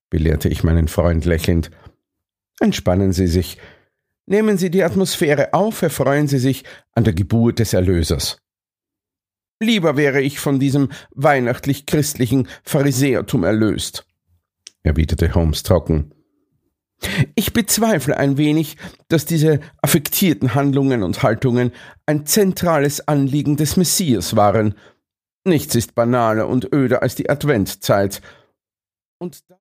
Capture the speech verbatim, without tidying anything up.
belehrte ich meinen Freund lächelnd. Entspannen Sie sich. Nehmen Sie die Atmosphäre auf, erfreuen Sie sich an der Geburt des Erlösers. Lieber wäre ich von diesem weihnachtlich-christlichen Pharisäertum erlöst, erwiderte Holmes trocken. Ich bezweifle ein wenig, dass diese affektierten Handlungen und Haltungen ein zentrales Anliegen des Messias waren. Nichts ist banaler und öder als die Adventzeit. Und